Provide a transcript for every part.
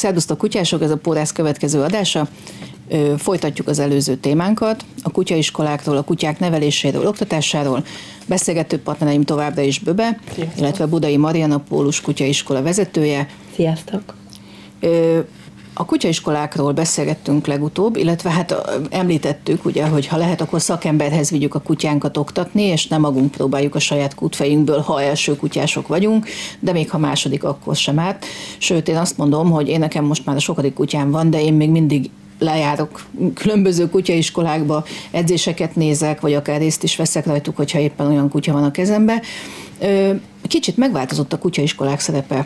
Szerbusztok kutyások, ez a Pórász következő adása. Folytatjuk az előző témánkat. A kutyaiskolákról, a kutyák neveléséről, oktatásáról. Beszélgető partnereim továbbra is Böbe, sziasztok. Illetve Budai Mariana, Pólus kutyaiskola vezetője. Sziasztok! A kutyaiskolákról beszélgettünk legutóbb, illetve hát említettük, ugye, hogy ha lehet, akkor szakemberhez vigyük a kutyánkat oktatni, és nem magunk próbáljuk a saját kútfejünkből, ha első kutyások vagyunk, de még ha második, akkor sem árt. Sőt, én azt mondom, hogy én nekem most már a sokadik kutyám van, de én még mindig lejárok különböző kutyaiskolákba, edzéseket nézek, vagy akár részt is veszek rajtuk, hogyha éppen olyan kutya van a kezembe. Kicsit megváltozott a kutyaiskolák szerepe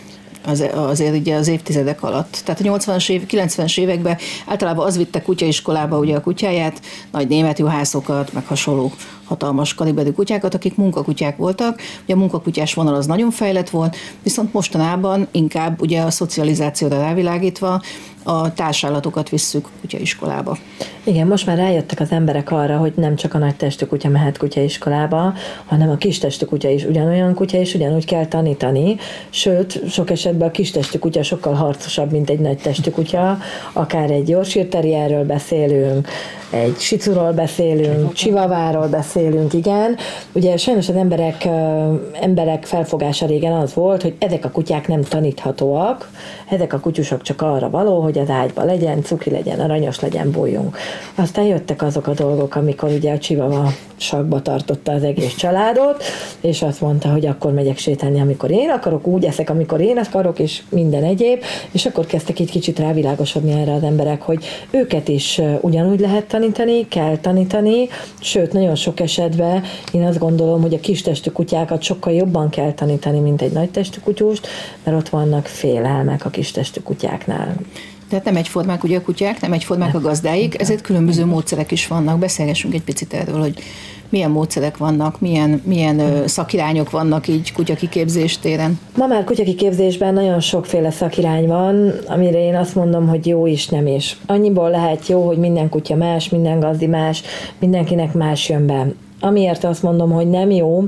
azért ugye az évtizedek alatt. Tehát a 80-as 90-es években általában az vitte kutyaiskolába ugye a kutyáját, nagy német juhászokat, meg hasonló hatalmas kaliberű kutyákat, akik munkakutyák voltak. Ugye a munkakutyás vonal az nagyon fejlett volt, viszont mostanában inkább ugye a szocializációra rávilágítva a társállatokat visszük kutyaiskolába. Igen, most már rájöttek az emberek arra, hogy nem csak a nagy testű kutya mehet kutyaiskolába, hanem a kis testű kutya is ugyanolyan kutya, és ugyanúgy kell tanítani. Sőt, sok esetben a kis testű kutya sokkal harcosabb, mint egy nagy testű kutya. Akár egy Yorkshire terrierről beszélünk, egy Shih-Tzuról beszélünk, Chihuahuáról beszélünk, igen. Ugye sajnos az emberek felfogása régen az volt, hogy ezek a kutyák nem taníthatóak, ezek a kutyusok csak arra való, hogy az ágyban legyen, cuki legyen, aranyos legyen, bújjunk. Aztán jöttek azok a dolgok, amikor ugye a Chihuahua sakba tartotta az egész családot, és azt mondta, hogy akkor megyek sétálni, amikor én akarok, úgy eszek, amikor én akarok, és minden egyéb, és akkor kezdtek egy kicsit rávilágosodni erre az emberek, hogy őket is ugyanúgy lehet tanítani, kell tanítani, sőt, nagyon sok esetben én azt gondolom, hogy a kis testű kutyákat sokkal jobban kell tanítani, mint egy nagy testű kutyust, mert ott vannak félelmek a kis testű kutyáknál. Tehát nem egyformák ugye a kutyák, nem egyformák a gazdáik, ezért különböző módszerek is vannak. Beszélgessünk egy picit erről, hogy milyen módszerek vannak, milyen szakirányok vannak így kutyakiképzés téren. Ma már kutyakiképzésben nagyon sokféle szakirány van, amire én azt mondom, hogy jó is, nem is. Annyiból lehet jó, hogy minden kutya más, minden gazdi más, mindenkinek más jön be. Amiért azt mondom, hogy nem jó,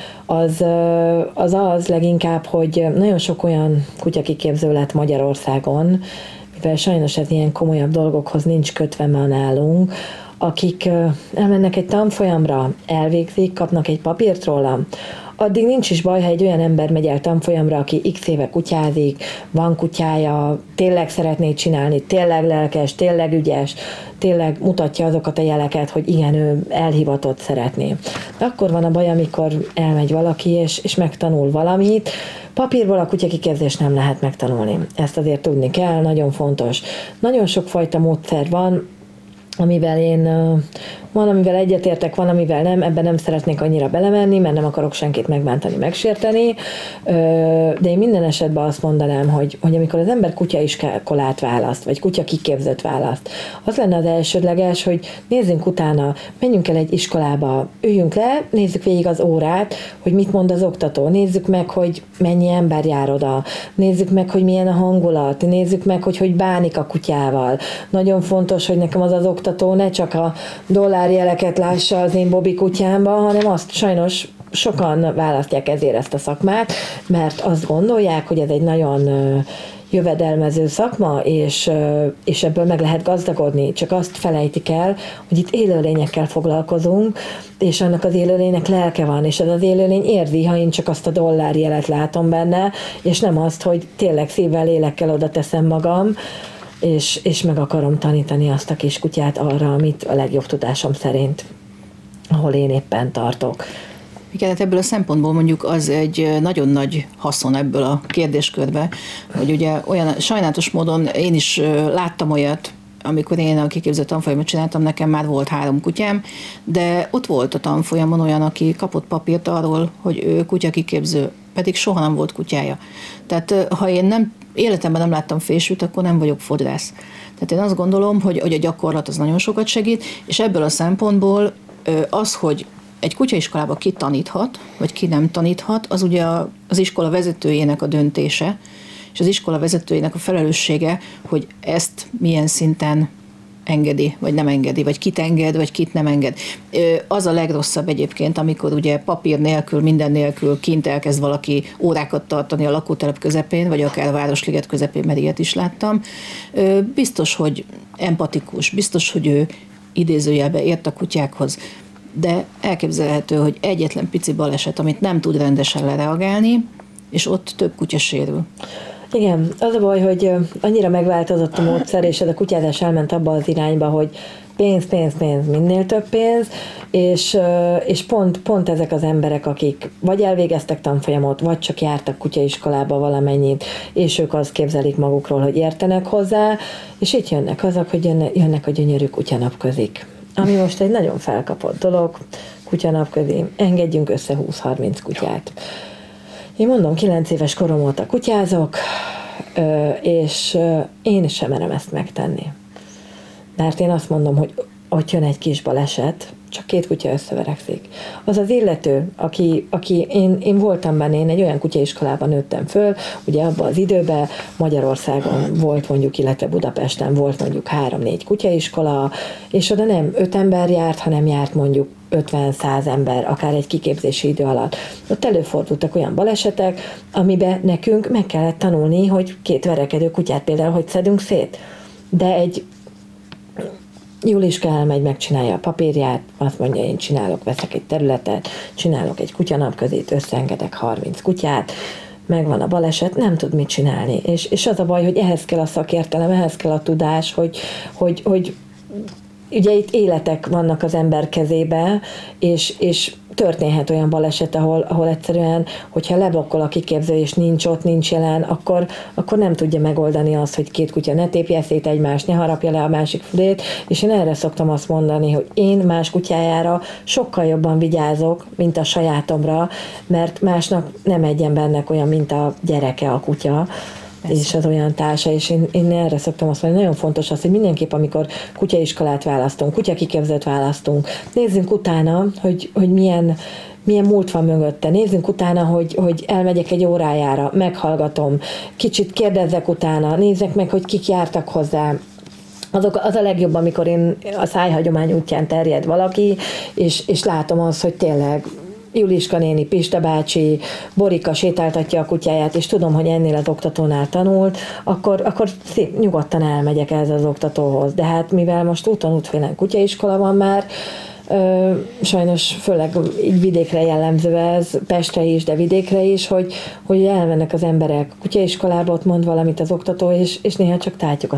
az leginkább, hogy nagyon sok olyan kutyakiképző lett Magyarországon, mivel sajnos ez ilyen komolyabb dolgokhoz nincs kötve ma nálunk, akik elmennek egy tanfolyamra, elvégzik, kapnak egy papírt róla, addig nincs is baj, ha egy olyan ember megy el tanfolyamra, aki x éve kutyázik, van kutyája, tényleg szeretné csinálni, tényleg lelkes, tényleg ügyes, tényleg mutatja azokat a jeleket, hogy igen, ő elhivatott szeretné. De akkor van a baj, amikor elmegy valaki, és megtanul valamit. Papírból a kutyakiképzést nem lehet megtanulni. Ezt azért tudni kell, nagyon fontos. Nagyon sokfajta módszer van, amivel egyetértek, van, amivel nem, ebben nem szeretnék annyira belemenni, mert nem akarok senkit megbántani, megsérteni, de én minden esetben azt mondanám, hogy amikor az ember kutyaiskolát választ, vagy kutyakiképzőt választ, az lenne az elsődleges, hogy nézzünk utána, menjünk el egy iskolába, üljünk le, nézzük végig az órát, hogy mit mond az oktató, nézzük meg, hogy mennyi ember jár oda, nézzük meg, hogy milyen a hangulat, nézzük meg, hogy bánik a kutyával. Nagyon fontos, hogy nekem az oktató ne csak a dollárjeleket lássa az én Bobby kutyámban, hanem azt sajnos sokan választják ezért ezt a szakmát, mert azt gondolják, hogy ez egy nagyon jövedelmező szakma, és ebből meg lehet gazdagodni. Csak azt felejtik el, hogy itt élőlényekkel foglalkozunk, és annak az élőlénynek lelke van, és ez az élőlény érzi, ha én csak azt a dollárjelet látom benne, és nem azt, hogy tényleg szívvel, lélekkel oda teszem magam, és meg akarom tanítani azt a kis kutyát arra, amit a legjobb tudásom szerint, ahol én éppen tartok. Igen, hát ebből a szempontból mondjuk az egy nagyon nagy haszon ebből a kérdéskörbe, hogy ugye olyan sajnálatos módon én is láttam olyat, amikor én a kiképző tanfolyamot csináltam, nekem már volt 3 kutyám, de ott volt a tanfolyamon olyan, aki kapott papírt arról, hogy ő kutyakiképző, pedig soha nem volt kutyája. Tehát ha én életemben nem láttam fésűt, akkor nem vagyok fodrász. Tehát én azt gondolom, hogy a gyakorlat az nagyon sokat segít, és ebből a szempontból az, hogy egy kutyaiskolába ki taníthat, vagy ki nem taníthat, az ugye az iskola vezetőjének a döntése, és az iskola vezetőjének a felelőssége, hogy ezt milyen szinten engedi, vagy nem engedi, vagy kit enged, vagy kit nem enged. Az a legrosszabb egyébként, amikor ugye papír nélkül, minden nélkül kint elkezd valaki órákat tartani a lakótelep közepén, vagy akár a Városliget közepén, mert ilyet is láttam. Biztos, hogy empatikus, biztos, hogy ő idézőjelbe ért a kutyákhoz, de elképzelhető, hogy egyetlen pici baleset, amit nem tud rendesen lereagálni, és ott több kutya sérül. Igen, az a baj, hogy annyira megváltozott a módszer, és ez a kutyázás elment abba az irányba, hogy pénz, pénz, pénz, minél több pénz, és pont ezek az emberek, akik vagy elvégeztek tanfolyamot, vagy csak jártak kutyaiskolába valamennyit, és ők azt képzelik magukról, hogy értenek hozzá, és itt jönnek azok, hogy jönnek a gyönyörű kutyanapközik. Ami most egy nagyon felkapott dolog, kutyanapközi, engedjünk össze 20-30 kutyát. Én mondom, 9 éves korom óta kutyázok, és én sem merem ezt megtenni. Mert én azt mondom, hogy ott jön egy kis baleset, csak 2 kutya összeverekszik. Az az illető, aki én voltam benne, én egy olyan kutyaiskolában nőttem föl, ugye abban az időben Magyarországon volt mondjuk, illetve Budapesten volt mondjuk 3-4 kutyaiskola, és oda nem 5 ember járt, hanem járt mondjuk 50-100 ember, akár egy kiképzési idő alatt. Ott előfordultak olyan balesetek, amiben nekünk meg kellett tanulni, hogy 2 verekedő kutyát például hogy szedünk szét. De egy Juliska elmegy, megcsinálja a papírját, azt mondja, én veszek egy területet, csinálok egy kutyanapközét, összeengedek 30 kutyát, megvan a baleset, nem tud mit csinálni. És az a baj, hogy ehhez kell a szakértelem, ehhez kell a tudás, hogy ugye itt életek vannak az ember kezébe, és történhet olyan baleset, ahol egyszerűen, hogyha leblokkol a kiképző, és nincs jelen, akkor nem tudja megoldani azt, hogy 2 kutya ne tépje szét egymást, ne harapja le a másik fülét, és én erre szoktam azt mondani, hogy én más kutyájára sokkal jobban vigyázok, mint a sajátomra, mert másnak nem egy embernek olyan, mint a gyereke a kutya, és az olyan társa, és én erre szoktam azt mondani, nagyon fontos az, hogy mindenképp, amikor kutyaiskolát választunk, kutyakiképzőt választunk, nézzünk utána, hogy milyen múlt van mögötte. Nézzünk utána, hogy elmegyek egy órájára, meghallgatom, kicsit kérdezzek utána, nézzek meg, hogy kik jártak hozzá. Az a legjobb, amikor én a szájhagyomány útján terjed valaki, és látom azt, hogy tényleg Juliska néni, Pista bácsi, Borika sétáltatja a kutyáját, és tudom, hogy ennél az oktatónál tanult, akkor nyugodtan elmegyek ehhez az oktatóhoz. De hát mivel most útfélen kutyaiskola van már, sajnos főleg így vidékre jellemző ez, Pestre is, de vidékre is, hogy elmennek az emberek kutyaiskolába, ott mond valamit az oktató, és néha csak tátjuk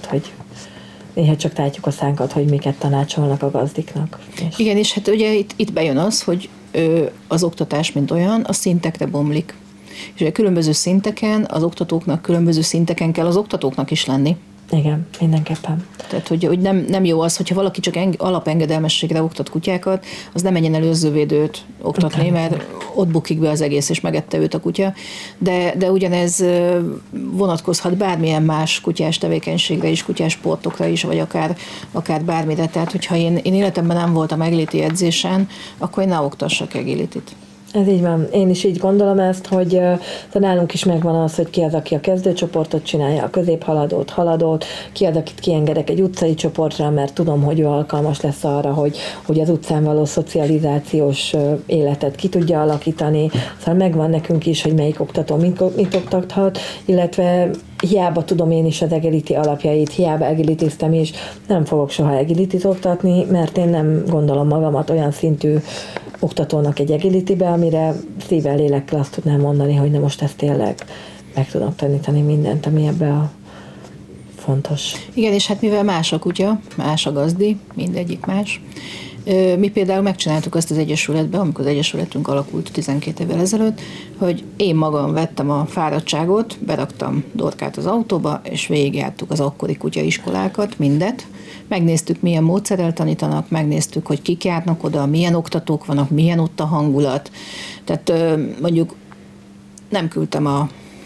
a szánkat, hogy miket tanácsolnak a gazdiknak. Igen, és hát ugye itt bejön az, hogy az oktatás, mint olyan, a szintekre bomlik. És ugye különböző szinteken, az oktatóknak különböző szinteken kell az oktatóknak is lenni. Igen, mindenképpen. Tehát, hogy nem jó az, hogyha valaki csak alapengedelmességre oktat kutyákat, az nem menjen előzővédőt oktatni, mert ott bukik be az egész, és megette őt a kutya. De ugyanez vonatkozhat bármilyen más kutyás tevékenységre is, kutyás sportokra is, vagy akár bármire. Tehát, hogyha én életemben nem voltam agility edzésen, akkor én ne oktassak agilityt. Ez így van. Én is így gondolom ezt, hogy nálunk is megvan az, hogy ki az, aki a kezdőcsoportot csinálja, a középhaladót, ki az, akit kiengedek egy utcai csoportra, mert tudom, hogy ő alkalmas lesz arra, hogy az utcán való szocializációs életet ki tudja alakítani. Szóval megvan nekünk is, hogy melyik oktató mit oktathat, illetve hiába tudom én is az agility alapjait, hiába agilitiztem is, nem fogok soha agilityt oktatni, mert én nem gondolom magamat olyan szintű oktatónak egy agilitybe, amire szívvel, lélekkel azt tudnám mondani, hogy na most ezt tényleg meg tudom tanítani mindent, ami ebbe a fontos. Igen, és hát mivel más a kutya, más a gazdi, mindegyik más. Mi például megcsináltuk azt az Egyesületben, amikor az Egyesületünk alakult 12 évvel ezelőtt, hogy én magam vettem a fáradtságot, beraktam Dorkát az autóba, és végigjártuk az akkori kutyaiskolákat, mindet. Megnéztük, milyen módszerrel tanítanak, megnéztük, hogy kik járnak oda, milyen oktatók vannak, milyen ott a hangulat. Tehát mondjuk nem küldtem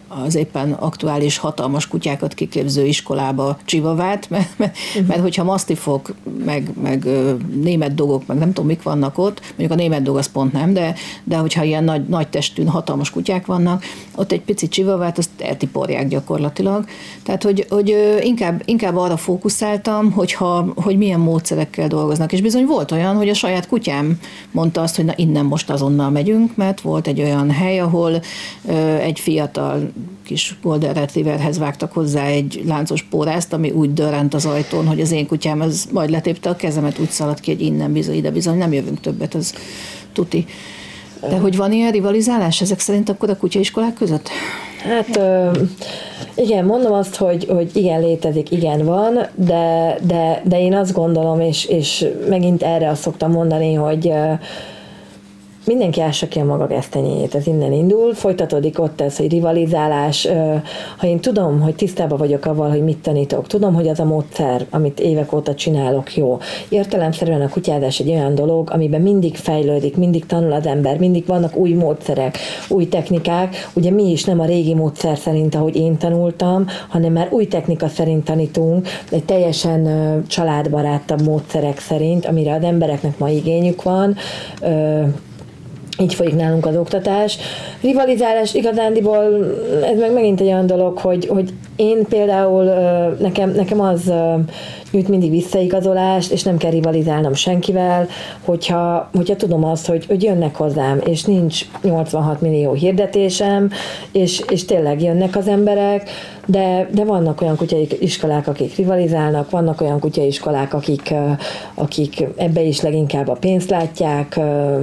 az éppen aktuális hatalmas kutyákat kiképző iskolába csivavát, mert hogyha masztifok, meg német dogok, meg nem tudom mik vannak ott, mondjuk a német dog az pont nem, de hogyha ilyen nagy testű, hatalmas kutyák vannak, ott egy pici csivavát, azt eltiporják gyakorlatilag. Tehát, hogy inkább arra fókuszáltam, hogy milyen módszerekkel dolgoznak. És bizony volt olyan, hogy a saját kutyám mondta azt, hogy na innen most azonnal megyünk, mert volt egy olyan hely, ahol egy fiatal kis golden retrieverhez vágtak hozzá egy láncos pórázt, ami úgy dörrent az ajtón, hogy az én kutyám az majd letépte a kezemet, úgy szaladt ki, hogy innen bizony, ide bizony, nem jövünk többet, az tuti. De hogy van ilyen rivalizálás ezek szerint akkor a kutyaiskolák között? Hát igen, mondom azt, hogy igen, létezik, igen van, de én azt gondolom, és megint erre azt szoktam mondani, hogy mindenki ássa ki a maga gesztenyéjét, ez innen indul, folytatódik ott ez, hogy rivalizálás, ha én tudom, hogy tisztában vagyok avval, hogy mit tanítok, tudom, hogy az a módszer, amit évek óta csinálok, jó. Értelemszerűen a kutyázás egy olyan dolog, amiben mindig fejlődik, mindig tanul az ember, mindig vannak új módszerek, új technikák, ugye mi is nem a régi módszer szerint, ahogy én tanultam, hanem már új technika szerint tanítunk, egy teljesen családbarátabb módszerek szerint, amire az embereknek ma igényük van, így folyik nálunk az oktatás. Rivalizálás igazándiból, ez meg megint egy olyan dolog, hogy én például, nekem az nyújt mindig visszaigazolást, és nem kell rivalizálnom senkivel, hogyha tudom azt, hogy jönnek hozzám, és nincs 86 millió hirdetésem, és tényleg jönnek az emberek, de vannak olyan kutyaiskolák, akik rivalizálnak, vannak olyan kutyaiskolák, akik ebbe is leginkább a pénzt látják,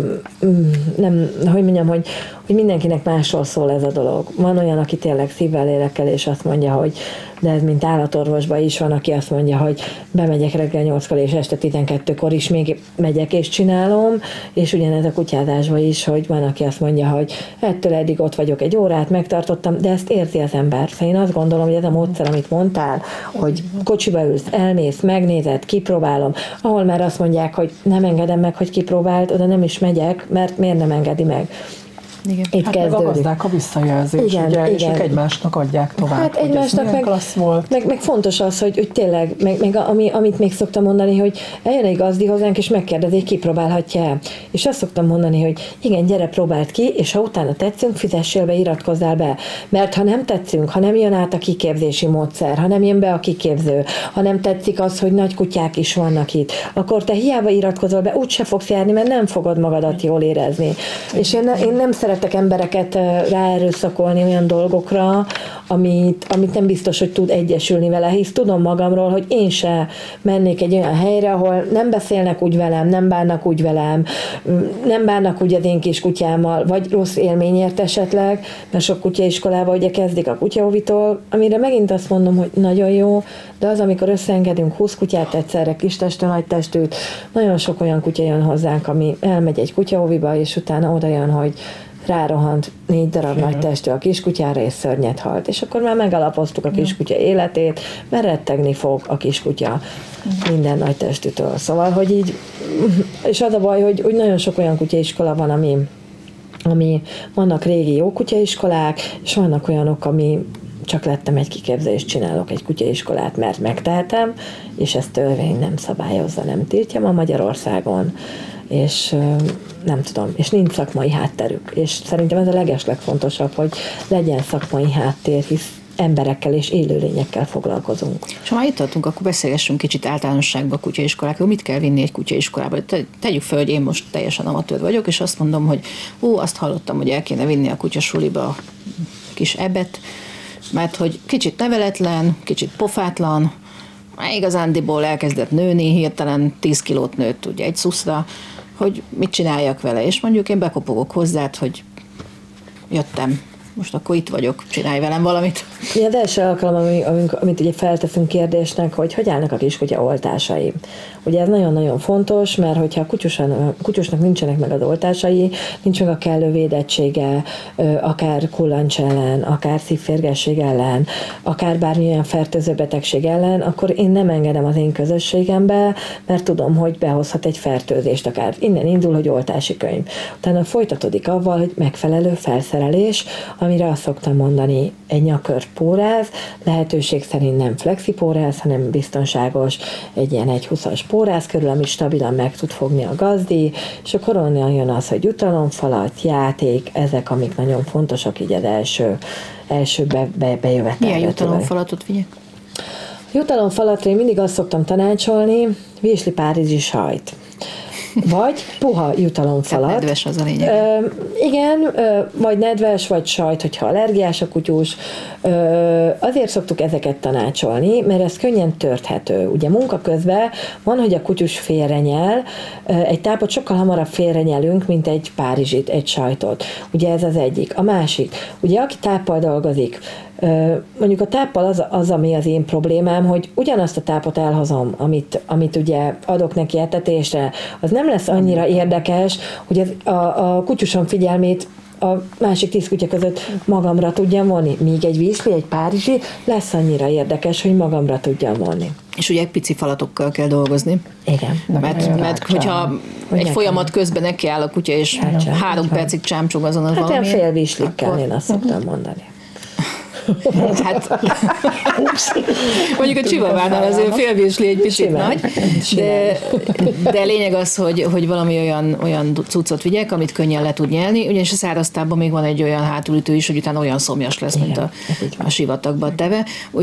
nem, hogy mondjam, hogy mindenkinek másról szól ez a dolog. Van olyan, aki tényleg szívvel, lélekkel, és azt mondja, hogy de ez mint állatorvosban is van, aki azt mondja, hogy bemegyek reggel 8-kor és este 12-kor is még megyek és csinálom, és ugyanez a kutyázásban is, hogy van, aki azt mondja, hogy ettől eddig ott vagyok egy órát, megtartottam, de ezt érzi az ember. Szóval én azt gondolom, hogy ez a módszer, amit mondtál, hogy kocsiba ülsz, elmész, megnézed, kipróbálom, ahol már azt mondják, hogy nem engedem meg, hogy kipróbáld, oda nem is megyek, mert miért nem engedi meg. Igen. Itt hát meg a gazdák a visszajelzés, igen, ugye, és ők egymásnak adják tovább, hát hogy egymásnak ez milyen klassz volt. Meg fontos az, hogy tényleg, meg amit még szoktam mondani, hogy eljön egy gazdi hozzánk, és megkérdezi, hogy kipróbálhatja-e. És azt szoktam mondani, hogy igen, gyere, próbáld ki, és ha utána tetszünk, fizessél be, iratkozzál be. Mert ha nem tetszünk, ha nem jön át a kiképzési módszer, ha nem jön be a kiképző, ha nem tetszik az, hogy nagy kutyák is vannak itt, akkor te hiába iratkozol be, úgyse fogsz járni, mert nem fogod magadat jól érezni. És én nem szeretek embereket ráerőszakolni olyan dolgokra, amit nem biztos, hogy tud egyesülni vele, hisz tudom magamról, hogy én se mennék egy olyan helyre, ahol nem beszélnek úgy velem, nem bánnak úgy velem, nem bánnak úgy az én kis kutyámmal, vagy rossz élményért esetleg, mert sok kutyaiskolában ugye kezdik a kutyaóvitól, amire megint azt mondom, hogy nagyon jó, de az, amikor összeengedünk 20 kutyát egyszerre, kis testű, nagy testűt, nagyon sok olyan kutya jön hozzánk, ami elmegy egy kutyaóviba, és utána oda jön, hogy rárohant 4 darab nagy testű a kiskutyára, és szörnyet halt. És akkor már megalapoztuk a kiskutya életét, mert rettegni fog a kiskutya minden nagy testűtől. Szóval, hogy így, és az a baj, hogy nagyon sok olyan kutyaiskola van, ami vannak régi jó kutyaiskolák, és vannak olyanok, ami csak lettem egy kiképzést, csinálok egy kutyaiskolát, mert megtehetem, és ezt törvény nem szabályozza, nem tiltja ma Magyarországon. És nem tudom, és nincs szakmai hátterük. És szerintem ez a legeslegfontosabb, hogy legyen szakmai háttér, hisz emberekkel és élőlényekkel foglalkozunk. És ha már itt tartunk, akkor beszélgessünk kicsit általánosságban a kutyaiskolákról. Mit kell vinni egy kutyaiskolába? Tegyük fel, hogy én most teljesen amatőr vagyok, és azt mondom, hogy azt hallottam, hogy el kéne vinni a kutyasuliba a kis Ebet, mert hogy kicsit neveletlen, kicsit pofátlan, igazándiból elkezdett nőni, hirtelen 10 kilót nőtt ugye egy szuszra, hogy mit csináljak vele, és mondjuk én bekopogok hozzád, hogy jöttem, most akkor itt vagyok, csinálj velem valamit. Ja, az első alkalom, amit ugye felteszünk kérdésnek, hogy állnak a kiskutya oltásai. Ugye ez nagyon-nagyon fontos, mert hogyha a kutyusnak nincsenek meg az oltásai, nincs meg a kellő védettsége, akár kullancs ellen, akár szívférgesség ellen, akár bármilyen fertőző betegség ellen, akkor én nem engedem az én közösségembe, mert tudom, hogy behozhat egy fertőzést, akár innen indul, hogy oltási könyv. Utána folytatódik avval, hogy megfelelő felszerelés, amire azt szoktam mondani, egy nyakört póráz, lehetőség szerint nem flexipóráz, hanem biztonságos, egy ilyen 1,20-as póráz körül, amit stabilan meg tud fogni a gazdi, és akkor onnan jön az, hogy jutalomfalat, játék, ezek, amik nagyon fontosak így az első bejövetelre. Milyen jutalomfalatot vigyek? Jutalomfalatra én mindig azt szoktam tanácsolni, virsli párizsi sajt. Vagy puha jutalomfalat. Tehát nedves az a lényeg. Igen, vagy nedves, vagy sajt, hogyha allergiás a kutyus. Azért szoktuk ezeket tanácsolni, mert ez könnyen törthető. Ugye munka közben van, hogy a kutyus félrenyel, egy tápot sokkal hamarabb félrenyelünk, mint egy párizsit, egy sajtot. Ugye ez az egyik. A másik, ugye aki táppal dolgozik, mondjuk a táppal az, ami az én problémám, hogy ugyanazt a tápot elhozom, amit ugye adok neki etetésre, az nem lesz annyira érdekes, hogy a kutyusom figyelmét a másik 10 kutya között magamra tudjam vonni. Míg egy viszli, egy párizsi lesz annyira érdekes, hogy magamra tudjam vonni. És ugye egy pici falatokkal kell dolgozni. Igen. Mert hogyha egy folyamat közben neki áll a kutya, és 3 percig csámcsog azon az valamiért. Hát fél vislikkel, én azt szoktam mondani. Hát, mondjuk a csivavánál azért félvésli egy picit nagy, de lényeg az, hogy valami olyan cuccot vigyek, amit könnyen le tud nyelni, ugyanis a száraztában még van egy olyan hátulütő is, hogy utána olyan szomjas lesz, mint a sivatagban teve.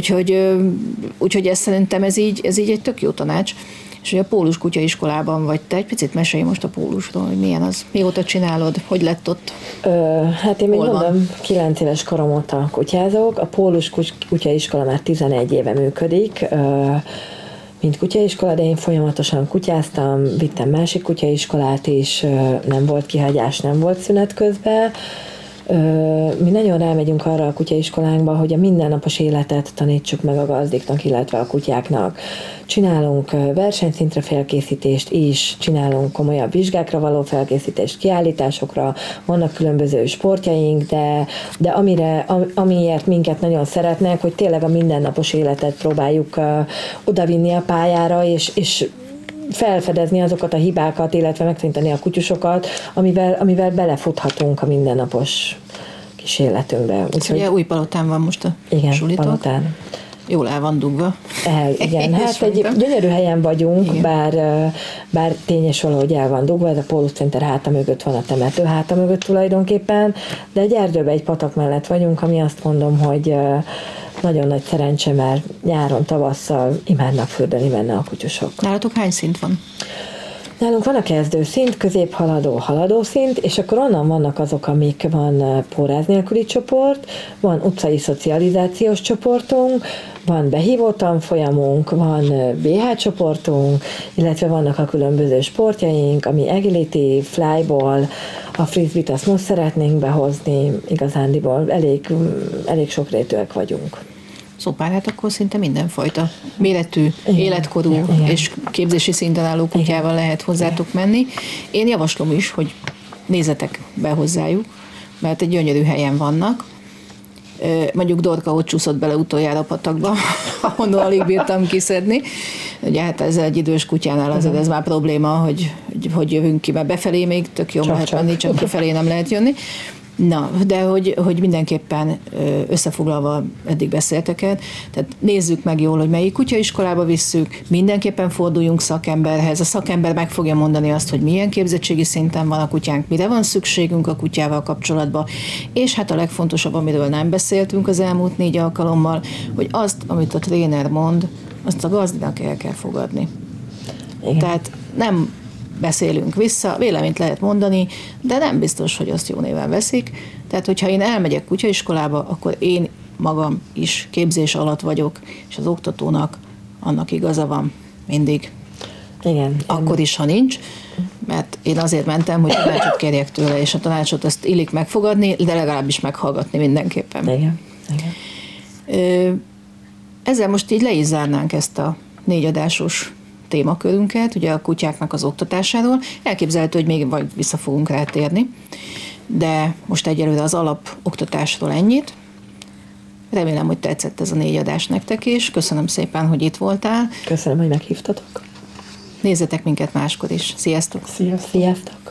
Úgyhogy ez szerintem ez így egy tök jó tanács. És hogy a Pólus kutyaiskolában vagy te, egy picit mesélj most a Pólusról, hogy milyen az, mióta csinálod, hogy lett ott? Hát én még mondom, 9 éves korom óta kutyázok, a Pólus kutyaiskola már 11 éve működik, mint kutyaiskola, de én folyamatosan kutyáztam, vittem másik kutyaiskolát is, nem volt kihagyás, nem volt szünet közben. Mi nagyon rámegyünk arra a kutyaiskolánkba, hogy a mindennapos életet tanítsuk meg a gazdiknak, illetve a kutyáknak. Csinálunk versenyszintre felkészítést is, csinálunk komolyabb vizsgákra való felkészítést, kiállításokra, vannak különböző sportjaink, de amiért minket nagyon szeretnek, hogy tényleg a mindennapos életet próbáljuk odavinni a pályára, és felfedezni azokat a hibákat, illetve megtanítani a kutyusokat, amivel belefuthatunk a mindennapos kis életünkbe. Ugye Újpalotán van most a sulitok. Igen, Palotán. Jól el van dugva. Igen, hát egy gyönyörű helyen vagyunk, bár tényes valahogy el van dugva, ez a Pólus Center háta mögött van, a temető háta mögött tulajdonképpen, de egy erdőben, egy patak mellett vagyunk, ami azt mondom, hogy nagyon nagy szerencse, mert nyáron, tavasszal imádnak fürdeni benne a kutyusok. Nálatok hány szint van? Nálunk van a kezdőszint, középhaladó, haladószint, és akkor onnan vannak azok, amik van póráz nélküli csoport, van utcai szocializációs csoportunk, van behívó tanfolyamunk, van BH csoportunk, illetve vannak a különböző sportjaink, ami agility, flyball, a frisbee-t azt most szeretnénk behozni, igazándiból elég sokrétűek vagyunk. Szóval hát akkor szinte mindenfajta méretű, életkorú és képzési szinten álló kutyával lehet hozzátok menni. Én javaslom is, hogy nézzetek be hozzájuk, mert egy gyönyörű helyen vannak. Mondjuk Dorka ott csúszott bele utoljára a patakba, ahonnan alig bírtam kiszedni. Ugye hát ez egy idős kutyánál azért ez már probléma, hogy jövünk ki, mert befelé még tök jó lehet menni, csak kifelé nem lehet jönni. Na, de hogy mindenképpen összefoglalva eddig beszélteket, tehát nézzük meg jól, hogy melyik kutyaiskolába visszük, mindenképpen forduljunk szakemberhez, a szakember meg fogja mondani azt, hogy milyen képzettségi szinten van a kutyánk, mire van szükségünk a kutyával kapcsolatban, és hát a legfontosabb, amiről nem beszéltünk az elmúlt 4 alkalommal, hogy azt, amit a tréner mond, azt a gazdinak el kell fogadni. Igen. Tehát nem beszélünk vissza, véleményt lehet mondani, de nem biztos, hogy azt jó néven veszik. Tehát, hogyha én elmegyek kutyaiskolába, akkor én magam is képzés alatt vagyok, és az oktatónak annak igaza van mindig. Igen. Akkor is, ha nincs, mert én azért mentem, hogy tanácsot kérjek tőle, és a tanácsot azt illik megfogadni, de legalábbis meghallgatni mindenképpen. Igen. Ezzel most így le is zárnánk ezt a 4 adásos témakörünket, ugye a kutyáknak az oktatásáról. Elképzelhető, hogy még vagy vissza fogunk rátérni, de most egyelőre az alapoktatásról ennyit. Remélem, hogy tetszett ez a 4 adás nektek is. Köszönöm szépen, hogy itt voltál. Köszönöm, hogy meghívtatok. Nézzetek minket máskor is. Sziasztok! Sziasztok!